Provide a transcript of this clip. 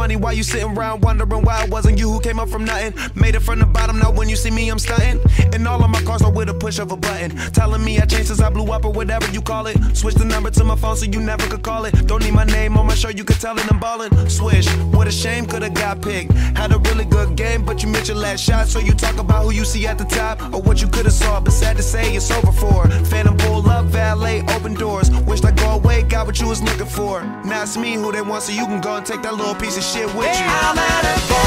money while you sitting around wondering why it wasn't you who came up from nothing. Made it from the bottom, now when you see me I'm stunting. And all of my cars are with a push of a button, telling me I changed since I blew up or whatever you call it. Switch the number to my phone so you never could call it. Don't need my name on my shirt, you could tell it I'm ballin'. Swish, what a shame, could've got picked. Had a really good game, but you missed your last shot. So you talk about who you see at the top or what you could've saw, but sad to say it's over for. Phantom pull up, valet, open doors. Wished I go away, got what you was looking for. Now it's me who they want, so you can go and take that little piece of shit with you. I'm at a